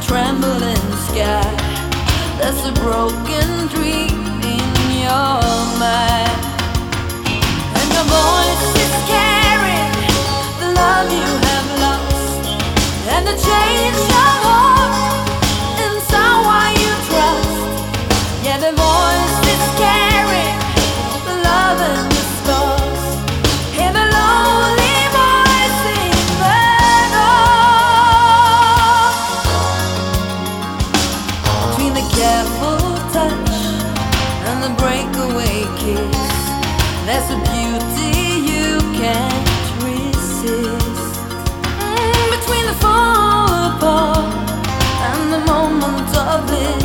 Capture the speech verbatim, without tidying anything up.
trembling sky. There's a broken dream in your mind, and your voice is carrying the love you have lost, and the change of heart in someone you trust. Yeah, the voice is carrying the love and the scars, and the lonely voice in the dark. Between the careful touch and the breakaway kiss, there's a beauty you can't resist. Mm, between the fall apart and the moment of bliss,